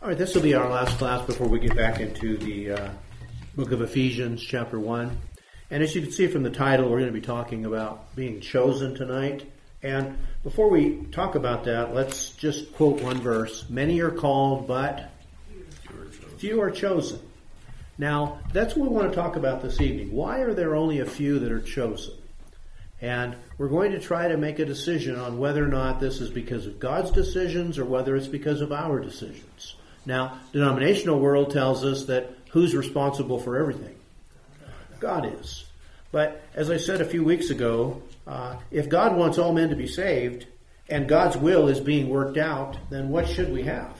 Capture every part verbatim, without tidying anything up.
All right, this will be our last class before we get back into the uh, book of Ephesians, chapter one. And as you can see from the title, we're going to be talking about being chosen tonight. And before we talk about that, let's just quote one verse. Many are called, but few are chosen. Now, that's what we want to talk about this evening. Why are there only a few that are chosen? And we're going to try to make a decision on whether or not this is because of God's decisions or whether it's because of our decisions. Now, denominational world tells us that who's responsible for everything? God is. But as I said a few weeks ago, uh, if God wants all men to be saved and God's will is being worked out, then what should we have?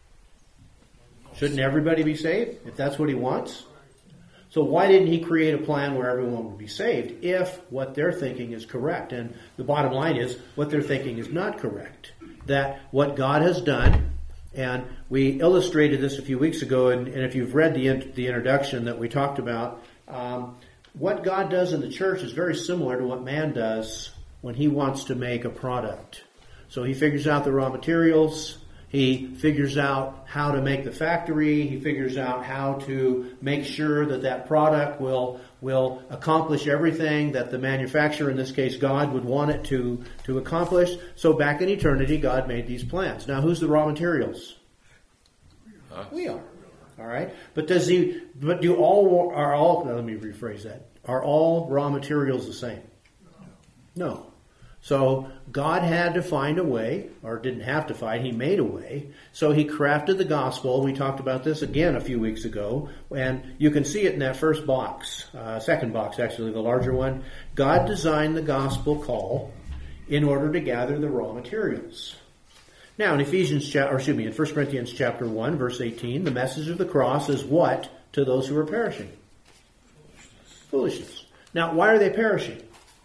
Shouldn't everybody be saved if that's what he wants? So why didn't he create a plan where everyone would be saved if what they're thinking is correct? And the bottom line is what they're thinking is not correct. That what God has done, and we illustrated this a few weeks ago, and, and if you've read the in, the introduction that we talked about, um, what God does in the church is very similar to what man does when he wants to make a product. So he figures out the raw materials. He figures out how to make the factory. He figures out how to make sure that that product will will accomplish everything that the manufacturer, in this case God, would want it to, to accomplish. So back in eternity, God made these plans. Now, who's the raw materials? Us. We are. All right. But does he? But do all are all? Let me rephrase that. Are all raw materials the same? No. So God had to find a way, or didn't have to find, he made a way. So he crafted the gospel. We talked about this again a few weeks ago, and you can see it in that first box, uh, second box actually, the larger one. God designed the gospel call in order to gather the raw materials. Now in Ephesians, or excuse me, in First Corinthians chapter one, verse eighteen, the message of the cross is what to those who are perishing? Foolishness. Now, why are they perishing?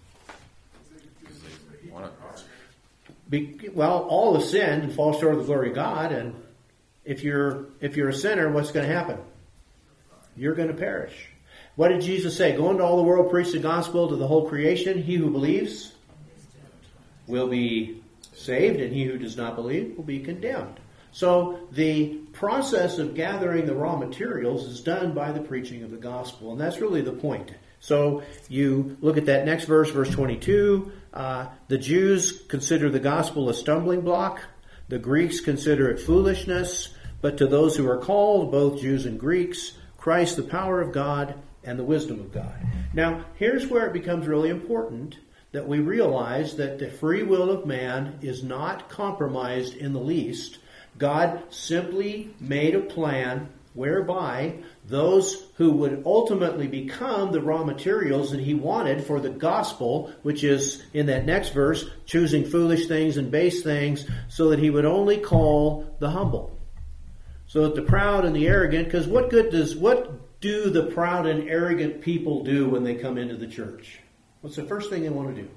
Be, well, all have sinned and fall short of the glory of God, and if you're if you're a sinner, what's going to happen? You're going to perish. What did Jesus say? Go into all the world, preach the gospel to the whole creation. He who believes will be saved, and he who does not believe will be condemned. So the process of gathering the raw materials is done by the preaching of the gospel, and that's really the point. So you look at that next verse, verse twenty-two. Uh, the Jews consider the gospel a stumbling block. The Greeks consider it foolishness. But to those who are called, both Jews and Greeks, Christ, the power of God and the wisdom of God. Now, here's where it becomes really important that we realize that the free will of man is not compromised in the least. God simply made a plan whereby those who would ultimately become the raw materials that he wanted for the gospel, which is in that next verse, choosing foolish things and base things, so that he would only call the humble. So that the proud and the arrogant, because what good does, what do the proud and arrogant people do when they come into the church? What's the first thing they want to do?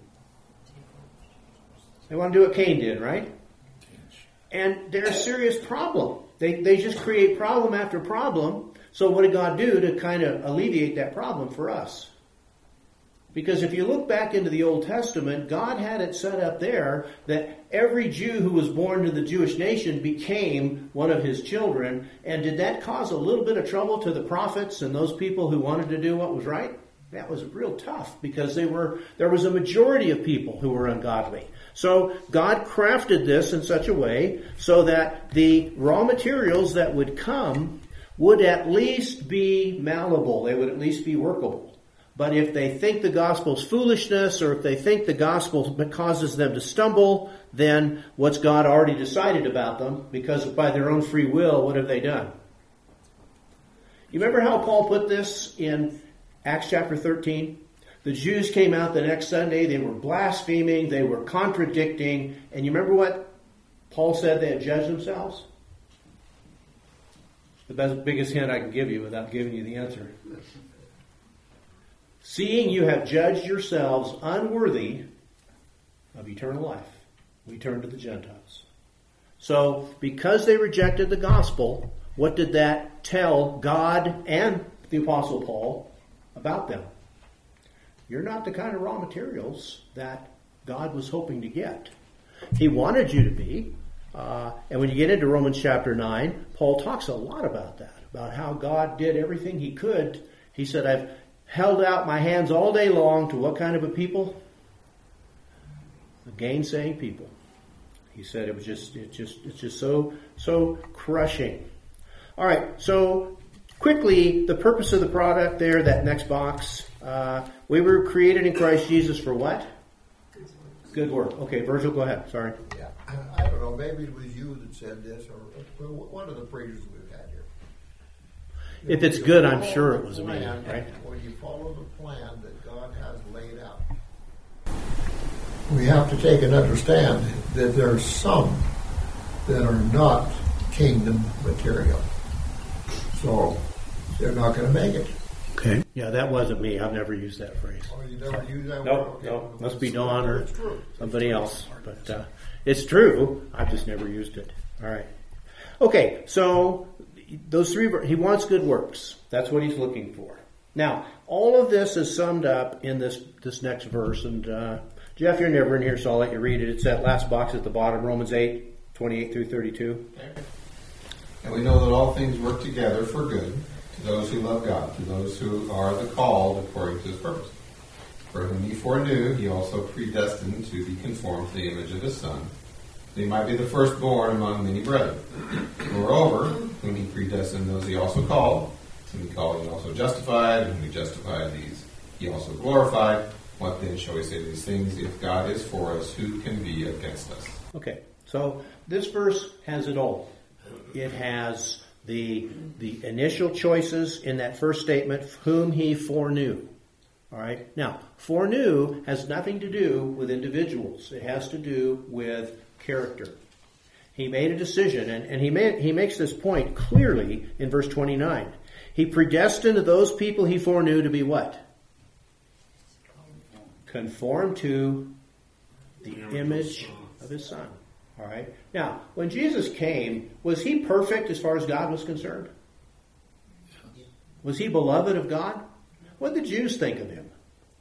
They want to do what Cain did, right? And they're a serious problem. They they just create problem after problem. So what did God do to kind of alleviate that problem for us? Because if you look back into the Old Testament, God had it set up there that every Jew who was born to the Jewish nation became one of his children. And did that cause a little bit of trouble to the prophets and those people who wanted to do what was right? That was real tough because they were there was a majority of people who were ungodly. So God crafted this in such a way so that the raw materials that would come would at least be malleable. They would at least be workable. But if they think the gospel's foolishness, or if they think the gospel causes them to stumble, then what's God already decided about them? Because by their own free will, what have they done? You remember how Paul put this in Acts chapter thirteen? The Jews came out the next Sunday. They were blaspheming. They were contradicting. And you remember what Paul said? They had judged themselves? The best, biggest hint I can give you without giving you the answer. Seeing you have judged yourselves unworthy of eternal life, we turn to the Gentiles. So, because they rejected the gospel, what did that tell God and the Apostle Paul about them? You're not the kind of raw materials that God was hoping to get. He wanted you to be. Uh, and when you get into Romans chapter nine, Paul talks a lot about that, about how God did everything he could. He said, I've held out my hands all day long to what kind of a people? The gainsaying people. He said it was just, it just, it's just so, so crushing. All right, so quickly, the purpose of the product there, that next box. Uh, we were created in Christ Jesus for what? Good work. Okay, Virgil, go ahead. Sorry. Yeah, I don't know. Maybe it was you that said this, or one of the preachers we've had here. If it's good, I'm sure it was me, right? When you follow the plan that God has laid out, we have to take and understand that there are some that are not kingdom material. So they're not going to make it. Okay. Yeah, that wasn't me. I've never used that phrase. Oh, you never used that No, word? Okay. no. Must be Don or It's true. somebody else. But uh, it's true. I've just never used it. All right. Okay, so those three, he wants good works. That's what he's looking for. Now, all of this is summed up in this, this next verse. And uh, Jeff, you're never in here, so I'll let you read it. It's that last box at the bottom, Romans eight, twenty-eight through thirty-two. And we know that all things work together for good to those who love God, to those who are the called according to his purpose. For whom he foreknew, he also predestined to be conformed to the image of his Son, that he might be the firstborn among many brethren. Moreover, whom he predestined, those he also called. Whom he called, he also justified. And whom he justified, these he also glorified. What then shall we say to these things? If God is for us, who can be against us? Okay, so this verse has it all. It has the the initial choices in that first statement, whom he foreknew. All right. Now, foreknew has nothing to do with individuals. It has to do with character. He made a decision, and, and he made, he makes this point clearly in verse twenty-nine. He predestined those people he foreknew to be what? Conformed to the image of his Son. All right. Now, when Jesus came, was he perfect as far as God was concerned? Was he beloved of God? What did the Jews think of him?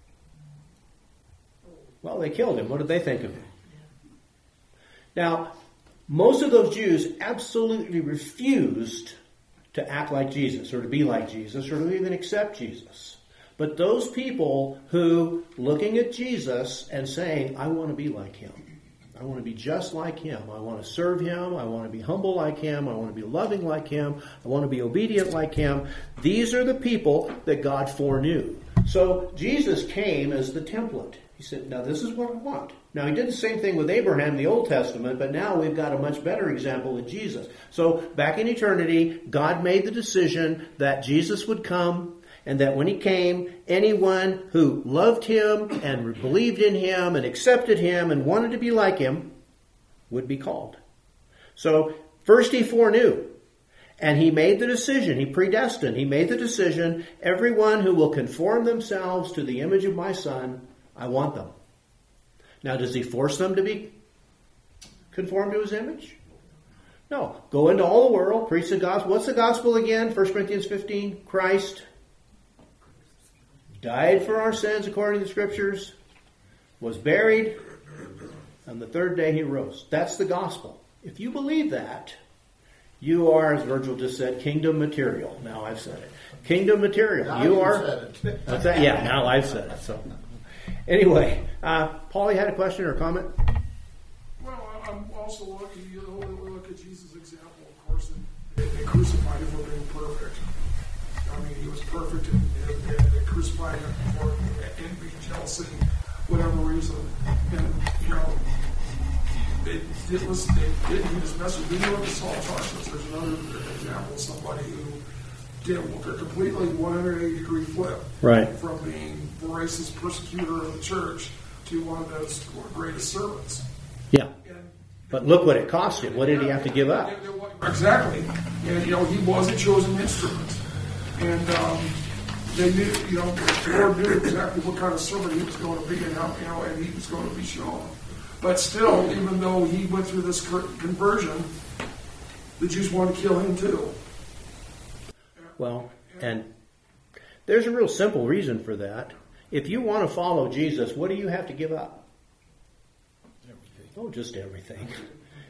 Well, they killed him. What did they think of him? Now, most of those Jews absolutely refused to act like Jesus or to be like Jesus or to even accept Jesus. But those people who, looking at Jesus and saying, I want to be like him. I want to be just like him. I want to serve him. I want to be humble like him. I want to be loving like him. I want to be obedient like him. These are the people that God foreknew. So Jesus came as the template. He said, now this is what I want. Now he did the same thing with Abraham in the Old Testament, but now we've got a much better example in Jesus. So back in eternity, God made the decision that Jesus would come, and that when he came, anyone who loved him and believed in him and accepted him and wanted to be like him would be called. So first he foreknew, and he made the decision, he predestined, he made the decision, everyone who will conform themselves to the image of my Son, I want them. Now, does he force them to be conformed to his image? No. Go into all the world, preach the gospel. What's the gospel again? First Corinthians fifteen, Christ died for our sins according to the Scriptures, was buried, and the third day he rose. That's the gospel. If you believe that, you are, as Virgil just said, kingdom material. Now I've said it. Kingdom material. Now you you are. said it. What's that? Yeah, now I've said it. So, anyway, uh, Paul, you had a question or a comment? Well, I'm also looking, you know, we look at Jesus' example, of course, and they, they crucified him for being perfect. I mean, he was perfect, and, and, and they crucified him for envy, jealousy, whatever reason. And, you know, they did listen, they didn't heed his message. We know the Saul of Tarsus. There's another example of somebody who did a completely one hundred eighty degree flip. Right. From being the racist persecutor of the church to one of those greatest servants. Yeah. And, But look what it cost him. What did he have to give up? Exactly. And, you know, he was a chosen instrument. And um, they knew, you know, the Lord knew exactly what kind of servant he was going to be and how, you know, and he was going to be shown. But still, even though he went through this conversion, the Jews wanted to kill him too. Well, and there's a real simple reason for that. If you want to follow Jesus, what do you have to give up? Everything. Oh, just everything.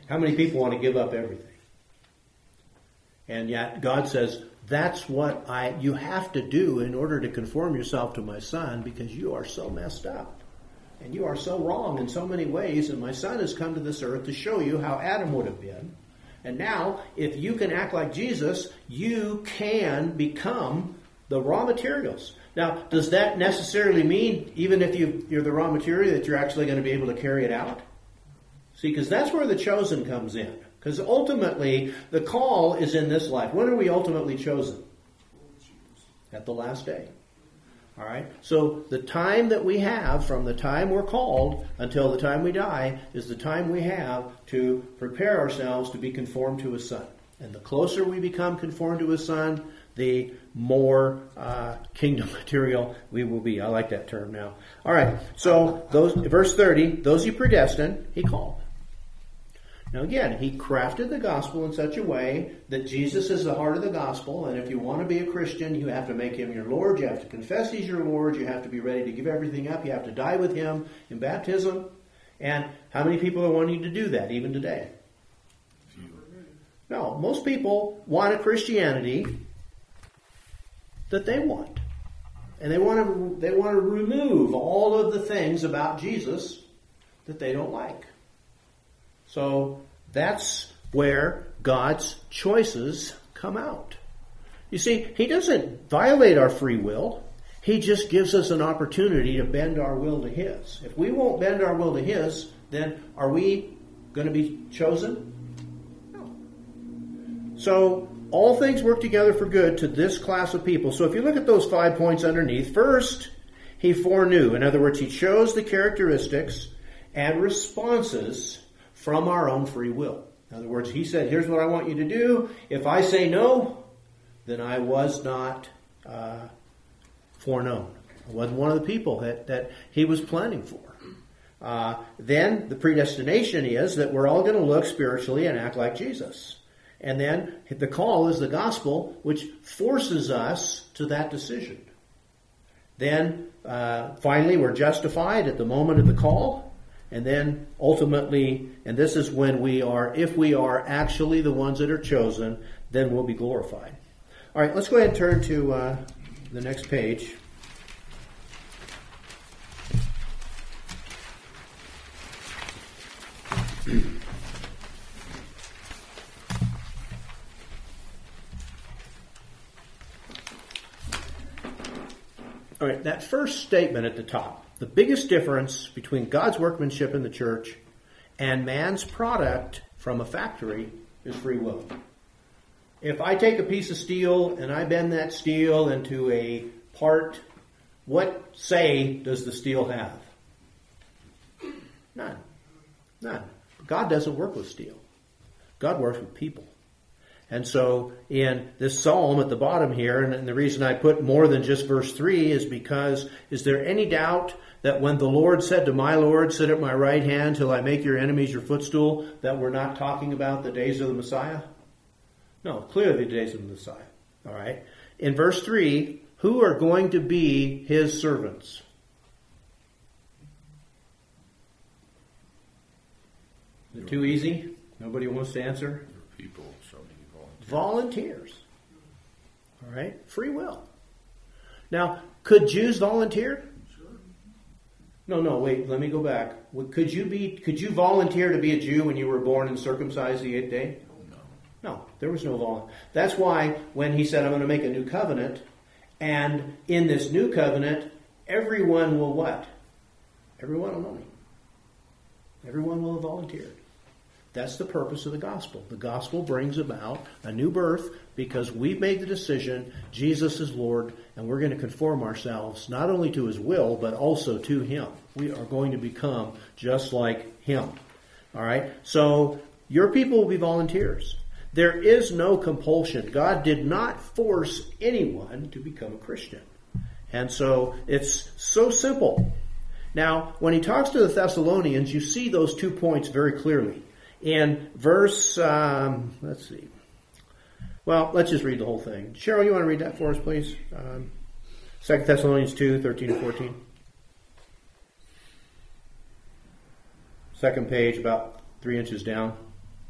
How many people want to give up everything? And yet God says, that's what I you have to do in order to conform yourself to my Son, because you are so messed up. And you are so wrong in so many ways, and my Son has come to this earth to show you how Adam would have been. And now, if you can act like Jesus, you can become the raw materials. Now, does that necessarily mean, even if you, you're the raw material, that you're actually going to be able to carry it out? See, because that's where the chosen comes in. Because ultimately, the call is in this life. When are we ultimately chosen? At the last day. All right? So the time that we have from the time we're called until the time we die is the time we have to prepare ourselves to be conformed to His Son. And the closer we become conformed to His Son, the more uh, kingdom material we will be. I like that term now. All right. So those, verse thirty, those He predestined, He called. Now again, He crafted the gospel in such a way that Jesus is the heart of the gospel, and if you want to be a Christian, you have to make Him your Lord, you have to confess He's your Lord, you have to be ready to give everything up, you have to die with Him in baptism. And how many people are wanting to do that even today? No, most people want a Christianity that they want. And they want to they want to remove all of the things about Jesus that they don't like. So that's where God's choices come out. You see, He doesn't violate our free will. He just gives us an opportunity to bend our will to His. If we won't bend our will to His, then are we going to be chosen? No. So all things work together for good to this class of people. So if you look at those five points underneath, first, He foreknew. In other words, He chose the characteristics and responses from our own free will. In other words, He said, here's what I want you to do. If I say no, then I was not uh, foreknown. I wasn't one of the people that, that He was planning for. Uh, then the predestination is that we're all going to look spiritually and act like Jesus. And then the call is the gospel, which forces us to that decision. Then uh, finally we're justified at the moment of the call. And then ultimately, and this is when we are, if we are actually the ones that are chosen, then we'll be glorified. All right, let's go ahead and turn to uh, the next page. All right, that first statement at the top. The biggest difference between God's workmanship in the church and man's product from a factory is free will. If I take a piece of steel and I bend that steel into a part, what say does the steel have? None. None. God doesn't work with steel. God works with people. And so in this psalm at the bottom here, and the reason I put more than just verse three is because, is there any doubt that when the Lord said to my Lord, sit at my right hand till I make your enemies your footstool, that we're not talking about the days of the Messiah? No, clearly the days of the Messiah. All right. In verse three, who are going to be His servants? Is it too easy? Nobody wants to answer? People, so many volunteers. Volunteers. All right? Free will. Now, could Jews volunteer? Sure. No, no, wait, let me go back. Could you be? Could you volunteer to be a Jew when you were born and circumcised the eighth day? No. No, there was no volunteer. That's why when He said, I'm going to make a new covenant, and in this new covenant, everyone will what? Everyone will know me. Everyone will have volunteered. That's the purpose of the gospel. The gospel brings about a new birth because we've made the decision Jesus is Lord, and we're going to conform ourselves not only to His will, but also to Him. We are going to become just like Him. All right? So your people will be volunteers. There is no compulsion. God did not force anyone to become a Christian. And so it's so simple. Now, when he talks to the Thessalonians, you see those two points very clearly. In verse, um, let's see. Well, let's just read the whole thing. Cheryl, you want to read that for us, please? Um, Second Thessalonians two, thirteen and fourteen. Second page, about three inches down.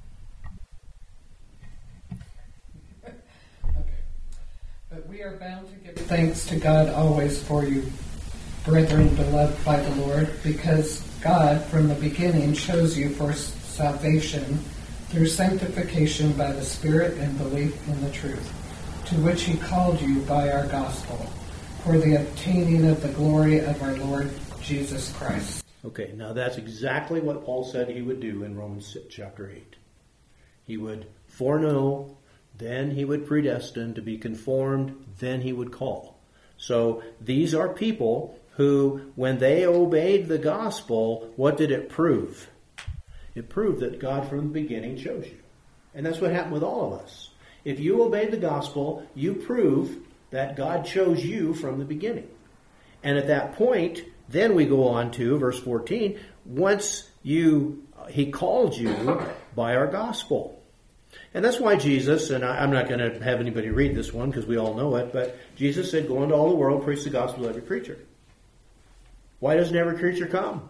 We are bound to give thanks to God always for you, brethren beloved by the Lord, because God from the beginning chose you for salvation through sanctification by the Spirit and belief in the truth, to which he called you by our gospel, for the obtaining of the glory of our Lord Jesus Christ. Okay, now that's exactly what Paul said he would do in Romans chapter eight. He would foreknow, then he would predestine to be conformed, then he would call. So these are people who, when they obeyed the gospel, what did it prove? It proved that God from the beginning chose you. And that's what happened with all of us. If you obeyed the gospel, you prove that God chose you from the beginning. And at that point, then we go on to verse fourteen, once you, he called you by our gospel. And that's why Jesus, and I, I'm not going to have anybody read this one because we all know it, but Jesus said, go into all the world, preach the gospel to every creature. Why doesn't every creature come?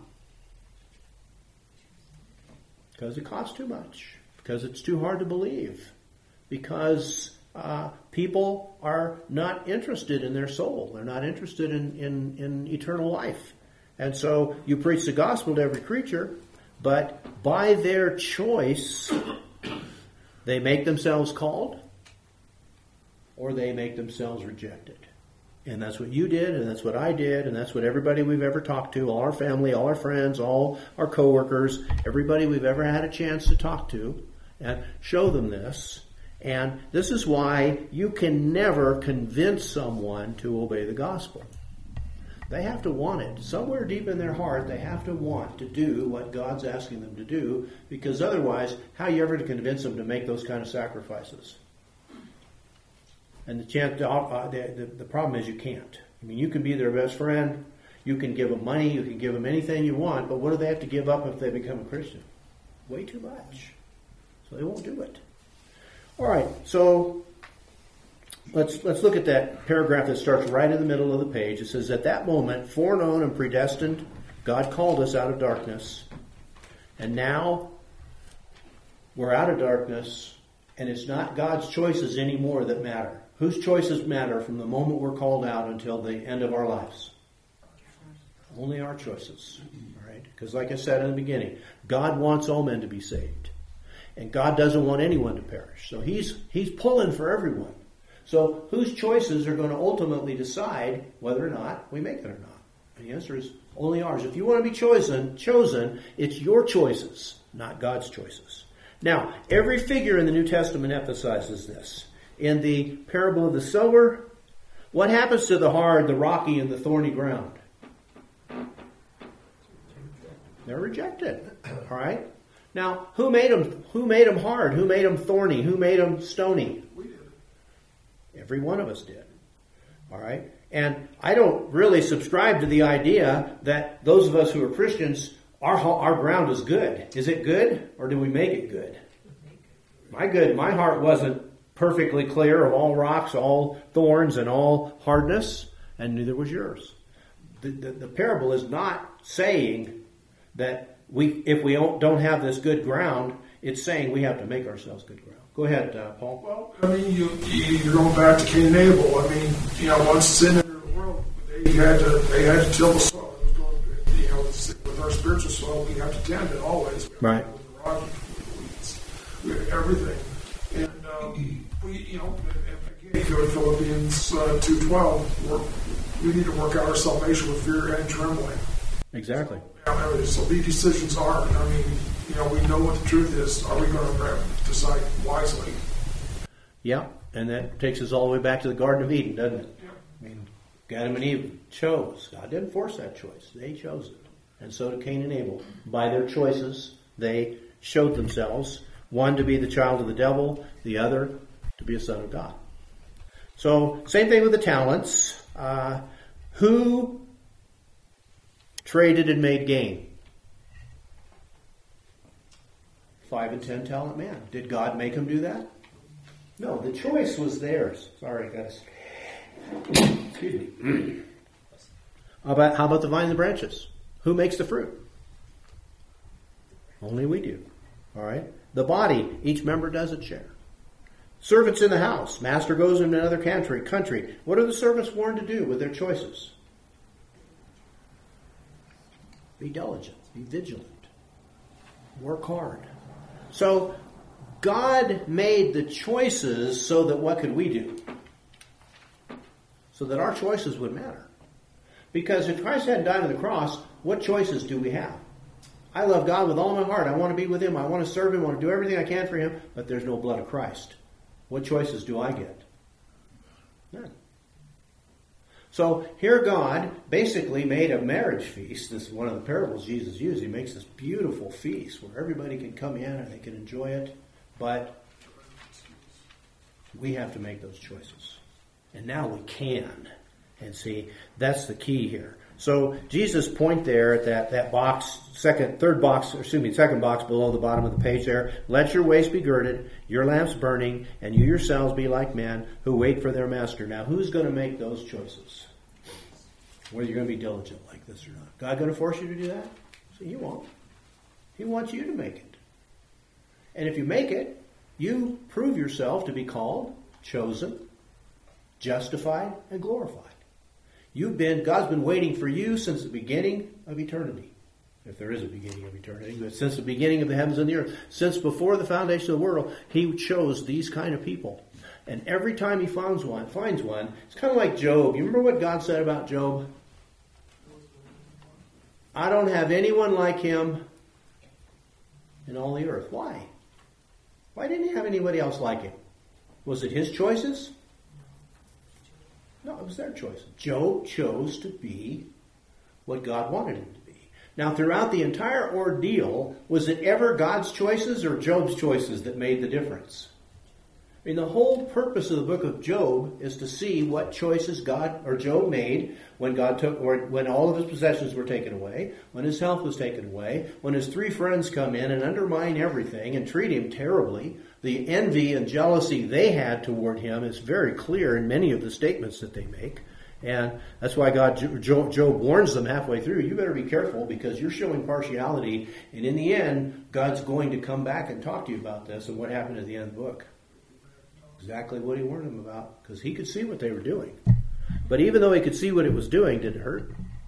Because it costs too much. Because it's too hard to believe. Because uh, people are not interested in their soul. They're not interested in, in, in eternal life. And so you preach the gospel to every creature, but by their choice, they make themselves called or they make themselves rejected. And that's what you did, and that's what I did, and that's what everybody we've ever talked to, all our family, all our friends, all our coworkers, everybody we've ever had a chance to talk to, and show them this. And this is why you can never convince someone to obey the gospel. They have to want it. Somewhere deep in their heart, they have to want to do what God's asking them to do, because otherwise, how are you ever to convince them to make those kind of sacrifices? And the, chance, uh, the, the, the problem is you can't. I mean, you can be their best friend, you can give them money, you can give them anything you want, but what do they have to give up if they become a Christian? Way too much. So they won't do it. All right, so let's let's look at that paragraph that starts right in the middle of the page. It says, at that moment, foreknown and predestined, God called us out of darkness, and now we're out of darkness, and it's not God's choices anymore that matter. Whose choices matter from the moment we're called out until the end of our lives? Only our choices. All right? Because like I said in the beginning, God wants all men to be saved. And God doesn't want anyone to perish. So he's he's pulling for everyone. So whose choices are going to ultimately decide whether or not we make it or not? And the answer is only ours. If you want to be chosen, chosen, it's your choices, not God's choices. Now, every figure in the New Testament emphasizes this. In the parable of the sower, what happens to the hard, the rocky, and the thorny ground? They're rejected. All right? Now, who made them, who made them hard? Who made them thorny? Who made them stony? We did. Every one of us did. All right? And I don't really subscribe to the idea that those of us who are Christians, our our ground is good. Is it good, or do we make it good? My good, my heart wasn't perfectly clear of all rocks, all thorns, and all hardness, and neither was yours. The, the, the parable is not saying that we, if we don't, don't have this good ground, it's saying we have to make ourselves good ground. Go ahead, uh, Paul. Well, I mean, you, you, you're going back to Cain and Abel. I mean, you know, once sin entered the world, they had to they had to till the soil. It was going, you know, with our spiritual soil, we have to tend it always. We have Right. To with the rocky, we, we, everything. And um, we, you know, again, if you go to Philippians uh, two twelve, we need to work out our salvation with fear and trembling. Exactly. Yeah, so these decisions are. I mean, you know, we know what the truth is. Are we going to decide wisely? Yeah, and that takes us all the way back to the Garden of Eden, doesn't it? Yeah. I mean, Adam and Eve chose. God didn't force that choice. They chose it. And so did Cain and Abel. By their choices, they showed themselves. One to be the child of the devil, the other to be a son of God. So, same thing with the talents. Uh, who traded and made gain? Five and ten talent man. Did God make him do that? No, the choice was theirs. Sorry, guys. Excuse me. How about, how about the vine and the branches? Who makes the fruit? Only we do. All right? The body, each member does its share. Servants in the house. Master goes in another country. Country. What are the servants warned to do with their choices? Be diligent. Be vigilant. Work hard. So God made the choices so that what could we do? So that our choices would matter. Because if Christ hadn't died on the cross, what choices do we have? I love God with all my heart. I want to be with Him. I want to serve Him. I want to do everything I can for Him. But there's no blood of Christ. What choices do I get? None. So here God basically made a marriage feast. This is one of the parables Jesus used. He makes this beautiful feast where everybody can come in and they can enjoy it. But we have to make those choices. And now we can. And see, that's the key here. So Jesus' point there at that, that box, second, third box, or excuse me, second box below the bottom of the page there. Let your waist be girded, your lamps burning, and you yourselves be like men who wait for their master. Now, who's going to make those choices? Whether you're going to be diligent like this or not. God going to force you to do that? So He won't. He wants you to make it. And if you make it, you prove yourself to be called, chosen, justified, and glorified. You've been, God's been waiting for you since the beginning of eternity. If there is a beginning of eternity. But since the beginning of the heavens and the earth. Since before the foundation of the world, He chose these kind of people. And every time He finds one, finds one, it's kind of like Job. You remember what God said about Job? I don't have anyone like him in all the earth. Why? Why didn't He have anybody else like him? Was it His choices? No, it was their choice. Job chose to be what God wanted him to be. Now, throughout the entire ordeal, was it ever God's choices or Job's choices that made the difference? I mean, the whole purpose of the book of Job is to see what choices God or Job made when God took, or when all of his possessions were taken away, when his health was taken away, when his three friends come in and undermine everything and treat him terribly. The envy and jealousy they had toward him is very clear in many of the statements that they make. And that's why God, Job, Job warns them halfway through, you better be careful because you're showing partiality. And in the end, God's going to come back and talk to you about this and what happened at the end of the book. Exactly what He warned them about, because He could see what they were doing. But even though He could see what it was doing, did it hurt?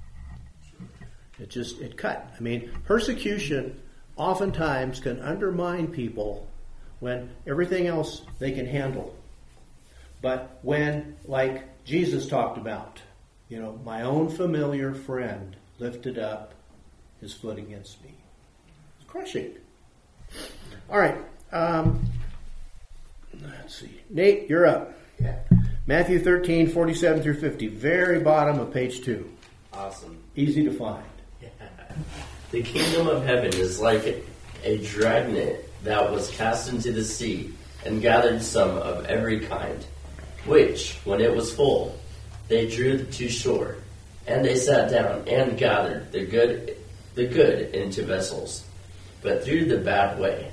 It just, it cut. I mean, persecution oftentimes can undermine people when everything else they can handle. But when, like Jesus talked about, you know, my own familiar friend lifted up his foot against me. It's crushing. All right. Um, let's see. Nate, you're up. Yeah. Matthew thirteen, forty-seven through fifty. Very bottom of page two. Awesome. Easy to find. Yeah. The kingdom of heaven is like a, a dragnet that was cast into the sea and gathered some of every kind, which, when it was full, they drew to shore, and they sat down and gathered the good, the good into vessels, but threw the bad way.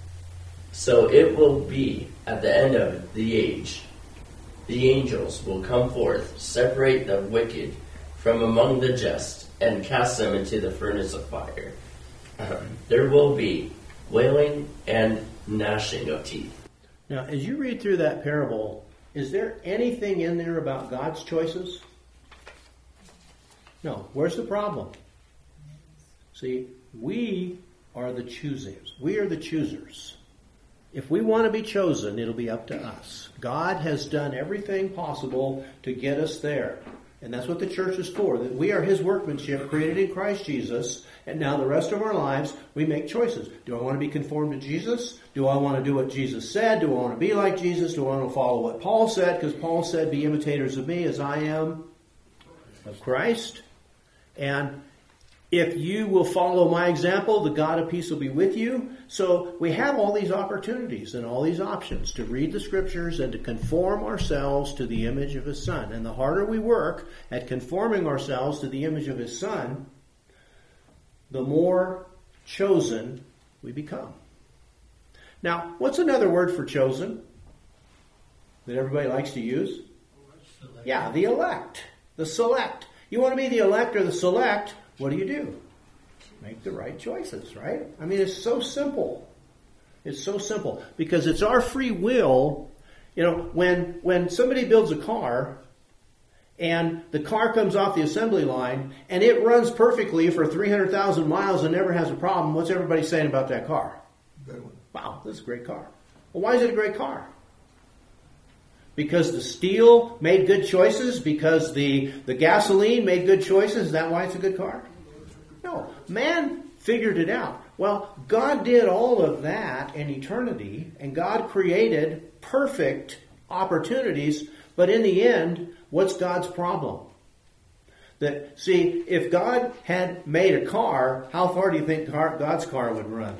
So it will be at the end of the age. The angels will come forth, separate the wicked from among the just, and cast them into the furnace of fire. Um, there will be wailing and gnashing of teeth. Now, as you read through that parable, is there anything in there about God's choices? No. Where's the problem? See, we are the choosers. We are the choosers. If we want to be chosen, it'll be up to us. God has done everything possible to get us there. And that's what the church is for. That we are His workmanship created in Christ Jesus. And now the rest of our lives, we make choices. Do I want to be conformed to Jesus? Do I want to do what Jesus said? Do I want to be like Jesus? Do I want to follow what Paul said? Because Paul said, be imitators of me as I am of Christ. And if you will follow my example, the God of peace will be with you. So we have all these opportunities and all these options to read the Scriptures and to conform ourselves to the image of His Son. And the harder we work at conforming ourselves to the image of His Son, the more chosen we become. Now, what's another word for chosen that everybody likes to use? Yeah, the elect. The select. You want to be the elect or the select, what do you do? Make the right choices, right? I mean, it's so simple. It's so simple. Because it's our free will You know, when when somebody builds a car and the car comes off the assembly line and it runs perfectly for three hundred thousand miles and never has a problem, what's everybody saying about that car? Good one. Wow, this is a great car. Well, why is it a great car? Because the steel made good choices? Because the, the gasoline made good choices? Is that why it's a good car? No. Man figured it out. Well, God did all of that in eternity, and God created perfect opportunities, but in the end, what's God's problem? That, see, if God had made a car, how far do you think car, God's car would run?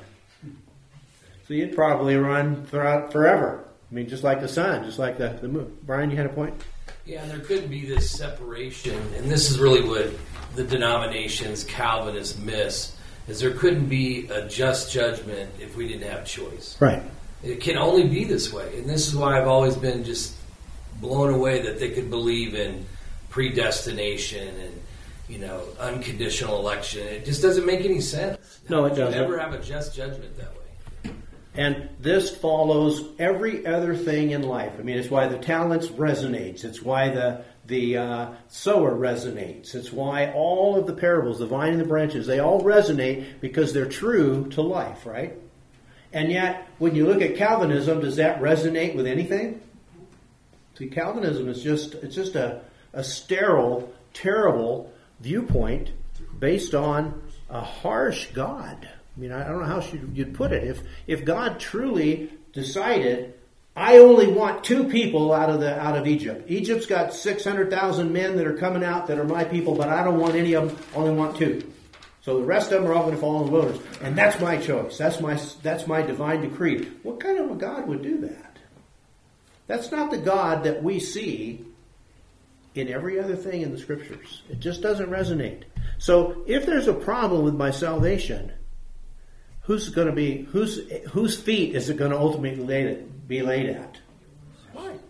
So you'd probably run throughout forever. I mean, just like the sun, just like the, the moon. Brian, you had a point? Yeah, and there could be this separation, and this is really what the denominations, Calvinists miss, is there couldn't be a just judgment if we didn't have choice. Right. It can only be this way, and this is why I've always been just blown away that they could believe in predestination and, you know, unconditional election. It just doesn't make any sense. No, it How could you doesn't. ever have a just judgment that way? And this follows every other thing in life. I mean, it's why the talents resonates. It's why the the uh, sower resonates. It's why all of the parables, the vine and the branches, they all resonate because they're true to life, right? And yet, when you look at Calvinism, does that resonate with anything? See, Calvinism is just, it's just a, a sterile, terrible viewpoint based on a harsh God. I mean, I don't know how you'd put it. If if God truly decided, I only want two people out of the out of Egypt. Egypt's got six hundred thousand men that are coming out that are my people, but I don't want any of them. I only want two. So the rest of them are all going to fall in the wilderness, and that's my choice. That's my that's my divine decree. What kind of a God would do that? That's not the God that we see in every other thing in the Scriptures. It just doesn't resonate. So if there's a problem with my salvation, who's going to be whose whose feet is it going to ultimately laid, be laid at? Mine.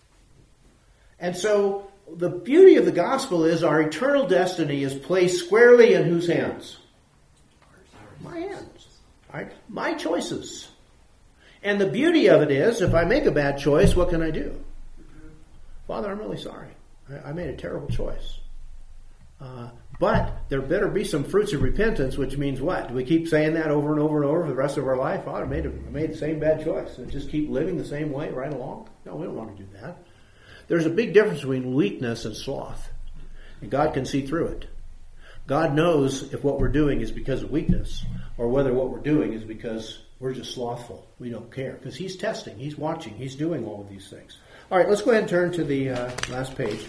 And so the beauty of the gospel is our eternal destiny is placed squarely in whose hands? My hands. All right? My choices. And the beauty of it is, if I make a bad choice, what can I do? Father, I'm really sorry. I, I made a terrible choice. Uh, but there better be some fruits of repentance, which means what? Do we keep saying that over and over and over for the rest of our life? Oh, I made, a, I made the same bad choice. And just keep living the same way right along? No, we don't want to do that. There's a big difference between weakness and sloth. And God can see through it. God knows if what we're doing is because of weakness or whether what we're doing is because we're just slothful. We don't care. Because He's testing. He's watching. He's doing all of these things. All right, let's go ahead and turn to the uh, last page.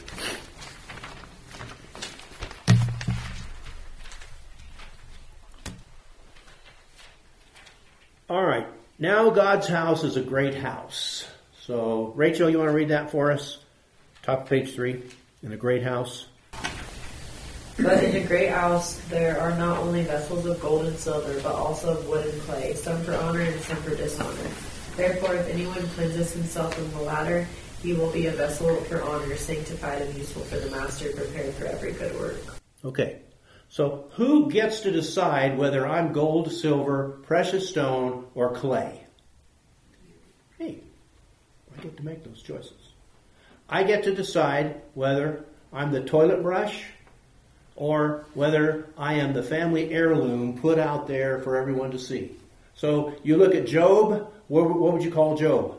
All right. Now God's house is a great house. So, Rachel, you want to read that for us? Top of page three, in a great house. But in a great house there are not only vessels of gold and silver, but also of wood and clay, some for honor and some for dishonor. Therefore, if anyone cleanses himself from the latter, he will be a vessel for honor, sanctified and useful for the master, prepared for every good work. Okay. So, who gets to decide whether I'm gold, silver, precious stone, or clay? Me. I get to make those choices. I get to decide whether I'm the toilet brush or whether I am the family heirloom put out there for everyone to see. So, you look at Job. What, what would you call Job?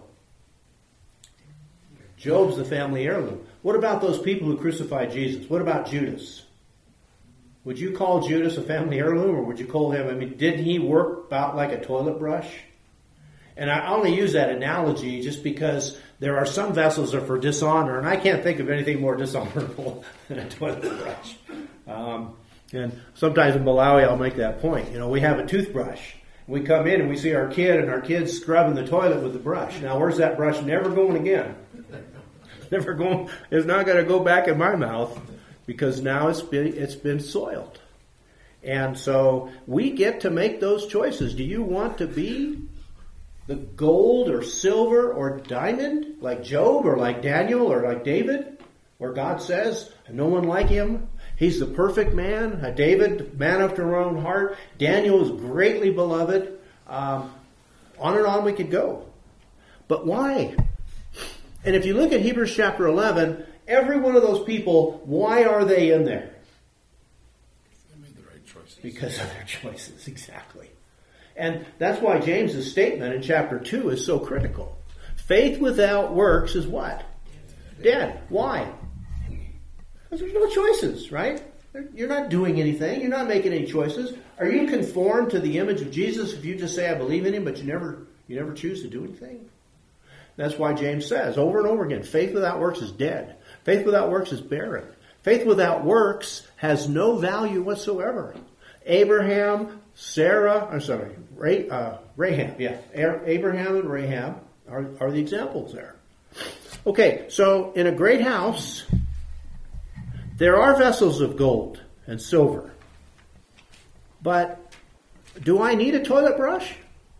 Job's the family heirloom. What about those people who crucified Jesus? What about Judas? Would you call Judas a family heirloom, or would you call him, I mean, didn't he work about like a toilet brush? And I only use that analogy just because there are some vessels that are for dishonor, and I can't think of anything more dishonorable than a toilet brush. Um, and sometimes in Malawi, I'll make that point. You know, we have a toothbrush. We come in and we see our kid, and our kid's scrubbing the toilet with the brush. Now, where's that brush never going again? Never going. It's not going to go back in my mouth. Because now it's been it's been soiled. And so we get to make those choices. Do you want to be the gold or silver or diamond like Job or like Daniel or like David? Where God says, no one like him. He's the perfect man. David, man after our own heart. Daniel is greatly beloved. Um, on and on we could go. But why? And if you look at Hebrews chapter eleven, every one of those people, why are they in there? They made the right choices. Because of their choices, exactly. And that's why James's statement in chapter two is so critical. Faith without works is what? Dead. Why? Because there's no choices, right? You're not doing anything. You're not making any choices. Are you conformed to the image of Jesus if you just say, I believe in him, but you never you never choose to do anything? That's why James says over and over again, faith without works is dead. Faith without works is barren. Faith without works has no value whatsoever. Abraham, Sarah, I'm sorry, Ray, uh, Rahab, yeah. Abraham and Rahab are, are the examples there. Okay, so in a great house, there are vessels of gold and silver. But do I need a toilet brush?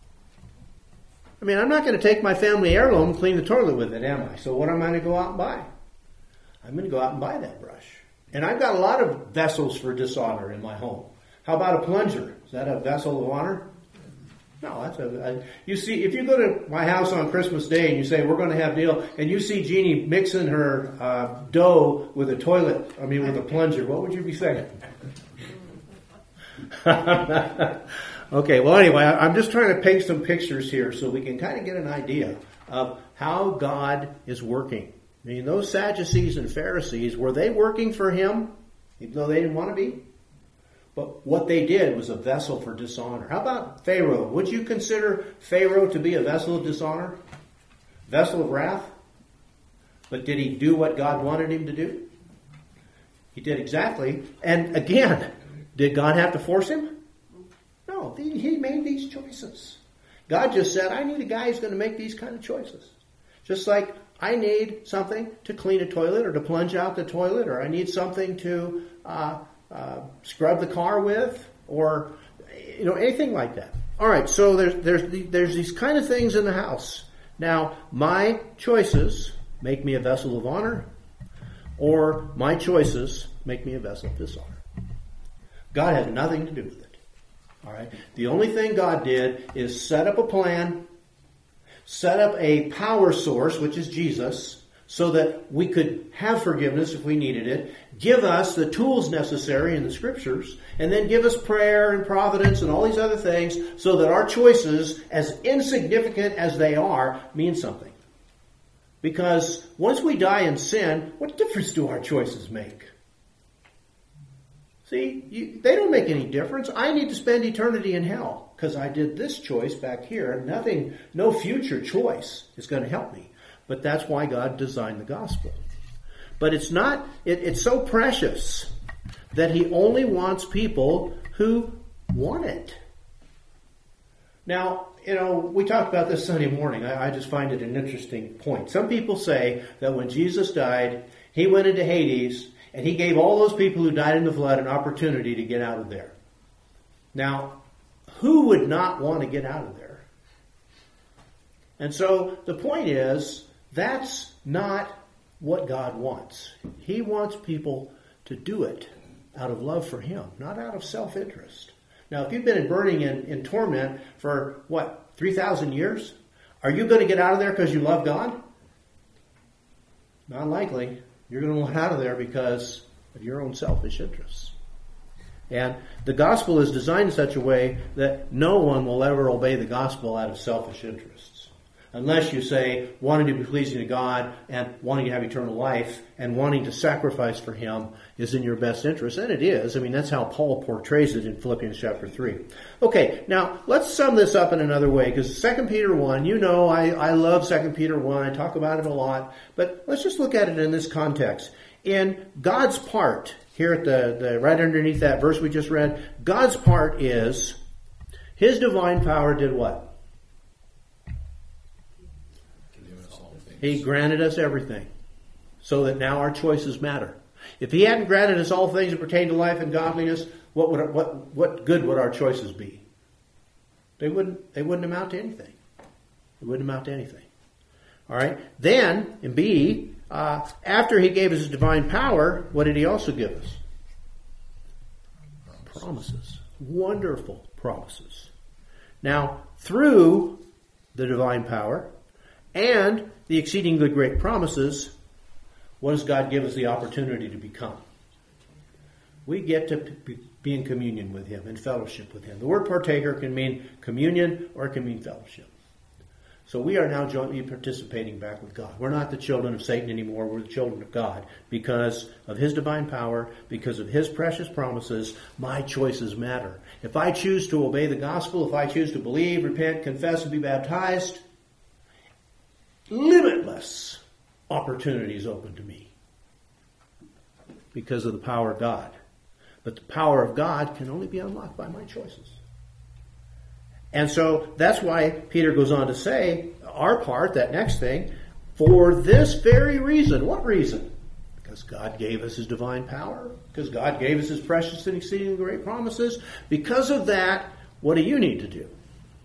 I mean, I'm not going to take my family heirloom and clean the toilet with it, am I? So what am I going to go out and buy? I'm going to go out and buy that brush. And I've got a lot of vessels for dishonor in my home. How about a plunger? Is that a vessel of honor? No, that's a... a you see, if you go to my house on Christmas Day and you say, we're going to have meal, and you see Jeannie mixing her uh, dough with a toilet, I mean with a plunger, what would you be saying? Okay, well anyway, I'm just trying to paint some pictures here so we can kind of get an idea of how God is working. I mean, those Sadducees and Pharisees, were they working for him, even though they didn't want to be? But what they did was a vessel for dishonor. How about Pharaoh? Would you consider Pharaoh to be a vessel of dishonor? Vessel of wrath? But did he do what God wanted him to do? He did exactly. And again, did God have to force him? No, he made these choices. God just said, I need a guy who's going to make these kind of choices. Just like I need something to clean a toilet or to plunge out the toilet, or I need something to uh, uh, scrub the car with, or you know, anything like that. All right, so there's there's there's these kind of things in the house. Now, my choices make me a vessel of honor, or my choices make me a vessel of dishonor. God had nothing to do with it. All right. The only thing God did is set up a plan, set up a power source, which is Jesus, so that we could have forgiveness if we needed it, give us the tools necessary in the Scriptures, and then give us prayer and providence and all these other things so that our choices, as insignificant as they are, mean something. Because once we die in sin, what difference do our choices make? See, you, they don't make any difference. I need to spend eternity in hell because I did this choice back here. Nothing, no future choice is going to help me. But that's why God designed the gospel. But it's not, it, it's so precious that he only wants people who want it. Now, you know, we talked about this Sunday morning. I, I just find it an interesting point. Some people say that when Jesus died, he went into Hades and he gave all those people who died in the flood an opportunity to get out of there. Now, who would not want to get out of there? And so the point is, that's not what God wants. He wants people to do it out of love for him, not out of self-interest. Now, if you've been burning in, in torment for, what, three thousand years, are you going to get out of there because you love God? Not likely. You're going to want out of there because of your own selfish interests. And the gospel is designed in such a way that no one will ever obey the gospel out of selfish interests. Unless you say, wanting to be pleasing to God and wanting to have eternal life and wanting to sacrifice for him is in your best interest. And it is. I mean, that's how Paul portrays it in Philippians chapter three. Okay, now let's sum this up in another way, because Second Peter one, you know, I, I love Second Peter one. I talk about it a lot. But let's just look at it in this context. In God's part, here at the, the right underneath that verse we just read, God's part is his divine power did what? He granted us everything so that now our choices matter. If he hadn't granted us all things that pertain to life and godliness, what would what what good would our choices be? They wouldn't they wouldn't amount to anything. They wouldn't amount to anything. All right. Then in B, uh, after he gave us his divine power, what did he also give us? Promises. Wonderful promises. Now, through the divine power, and the exceedingly great promises, what does God give us the opportunity to become? We get to be in communion with Him, in fellowship with Him. The word partaker can mean communion or it can mean fellowship. So we are now jointly participating back with God. We're not the children of Satan anymore. We're the children of God. Because of His divine power, because of His precious promises, my choices matter. If I choose to obey the gospel, if I choose to believe, repent, confess, and be baptized, limitless opportunities open to me because of the power of God. But the power of God can only be unlocked by my choices. And so that's why Peter goes on to say, our part, that next thing, for this very reason. What reason? Because God gave us His divine power. Because God gave us His precious and exceeding great promises. Because of that, what do you need to do?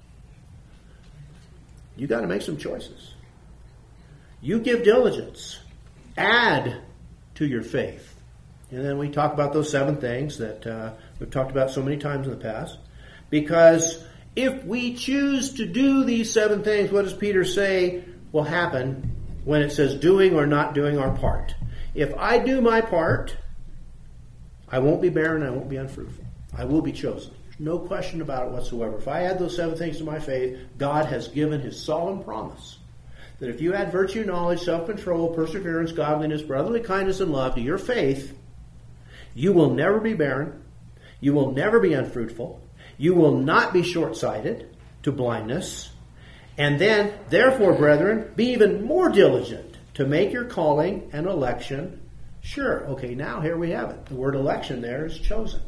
You got to make some choices. You give diligence. Add to your faith. And then we talk about those seven things that uh, we've talked about so many times in the past. Because if we choose to do these seven things, what does Peter say will happen when it says doing or not doing our part? If I do my part, I won't be barren, I won't be unfruitful. I will be chosen. There's no question about it whatsoever. If I add those seven things to my faith, God has given His solemn promise that if you add virtue, knowledge, self-control, perseverance, godliness, brotherly kindness, and love to your faith, you will never be barren. You will never be unfruitful. You will not be short-sighted to blindness. And then, therefore, brethren, be even more diligent to make your calling and election sure. Okay, now here we have it. The word election there is chosen.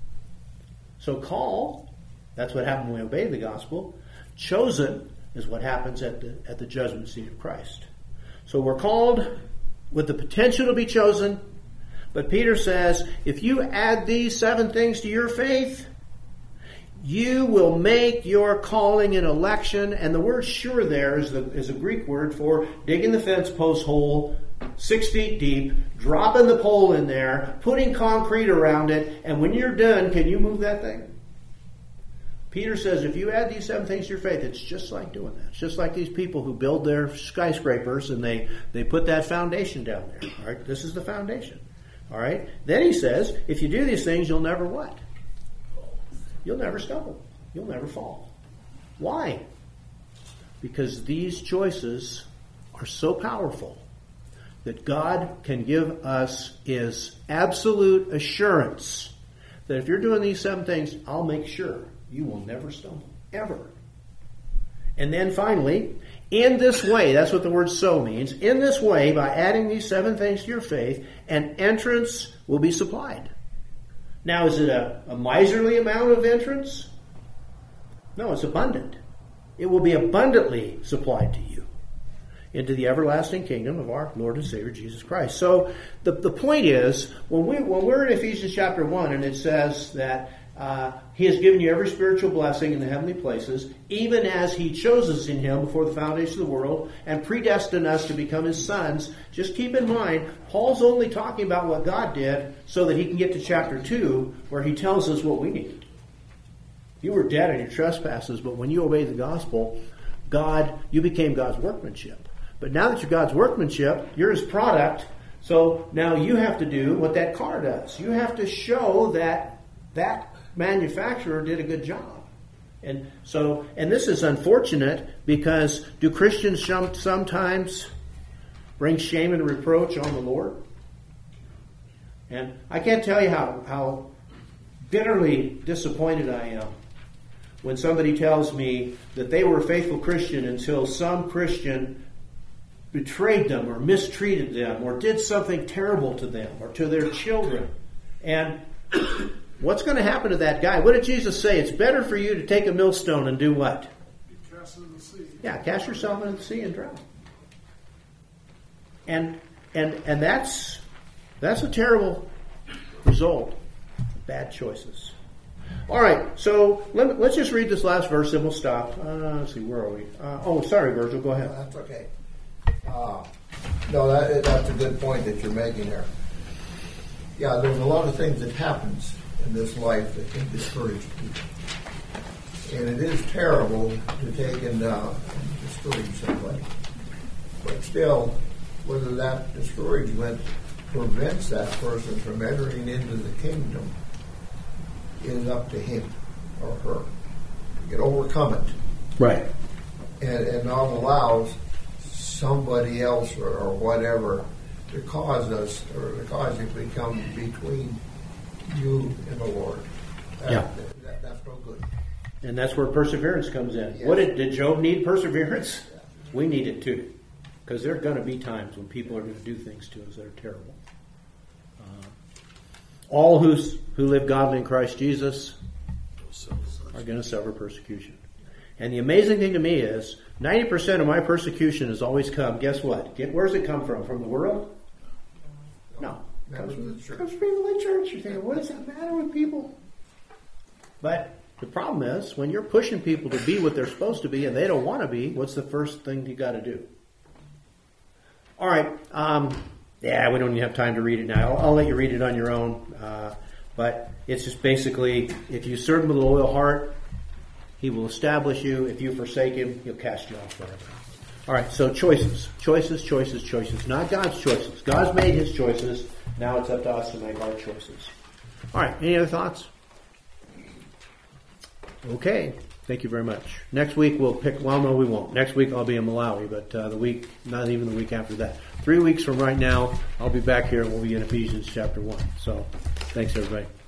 So call, that's what happened when we obeyed the gospel. Chosen is what happens at the, at the judgment seat of Christ. So we're called with the potential to be chosen. But Peter says, if you add these seven things to your faith, you will make your calling an election. And the word sure there is, the, is a Greek word for digging the fence post hole six feet deep, dropping the pole in there, putting concrete around it, and when you're done, can you move that thing? Peter says if you add these seven things to your faith, it's just like doing that. It's just like these people who build their skyscrapers and they, they put that foundation down there. All right, this is the foundation. All right. Then he says, if you do these things, you'll never what? You'll never stumble. You'll never fall. Why? Because these choices are so powerful that God can give us His absolute assurance that if you're doing these seven things, I'll make sure you will never stumble. Ever. And then finally, in this way, that's what the word so means, in this way, by adding these seven things to your faith, an entrance will be supplied. Now, is it a, a miserly amount of entrance? No, it's abundant. It will be abundantly supplied to you into the everlasting kingdom of our Lord and Savior Jesus Christ. So the, the point is, when, we, when we're in Ephesians chapter one and it says that uh, He has given you every spiritual blessing in the heavenly places, even as He chose us in Him before the foundation of the world and predestined us to become His sons, just keep in mind, Paul's only talking about what God did so that he can get to chapter two where he tells us what we need. You were dead in your trespasses, but when you obeyed the gospel, God, you became God's workmanship. But now that you're God's workmanship, you're His product, so now you have to do what that car does. You have to show that that manufacturer did a good job. And so, and this is unfortunate because do Christians sometimes bring shame and reproach on the Lord? And I can't tell you how, how bitterly disappointed I am when somebody tells me that they were a faithful Christian until some Christian betrayed them or mistreated them or did something terrible to them or to their children. And what's going to happen to that guy? What did Jesus say? It's better for you to take a millstone and do what? Be cast into the sea. Yeah, cast yourself into the sea and drown. And and and that's that's a terrible result of bad choices. All right, so let, let's just read this last verse and we'll stop. Uh, let's see, where are we? Uh, oh, sorry, Virgil, go ahead. That's okay. Uh, no, that, that's a good point that you're making there. Yeah, there's a lot of things that happens in this life that can discourage people. And it is terrible to take and, uh, and discourage somebody. But still, whether that discouragement prevents that person from entering into the kingdom is up to him or her. You can overcome it. Right. And, and not allow somebody else or, or whatever to cause us or to cause it to become between you and the Lord. That, Yeah. that, that, that's no good. And that's where perseverance comes in. Yes. What did, did Job need perseverance? We need it too. Because there are going to be times when people are going to do things to us that are terrible. Uh, all who's, who live godly in Christ Jesus are going to suffer persecution. And the amazing thing to me is ninety percent of my persecution has always come, guess what? Get, where's it come from? From the world? No. It comes from, the church. comes from people in the church. You're thinking, what does that matter with people? But the problem is, when you're pushing people to be what they're supposed to be and they don't want to be, what's the first thing you got to do? All right. Um, yeah, we don't even have time to read it now. I'll, I'll let you read it on your own. Uh, but it's just basically, if you serve him with a loyal heart, he will establish you. If you forsake him, he'll cast you off forever. All right, so choices. Choices, choices, choices. Not God's choices. God's made his choices. Now it's up to us to make our choices. All right, any other thoughts? Okay, thank you very much. Next week we'll pick, well, no, we won't. Next week I'll be in Malawi, but uh, the week, not even the week after that. Three weeks from right now, I'll be back here and we'll be in Ephesians chapter one. So, thanks everybody.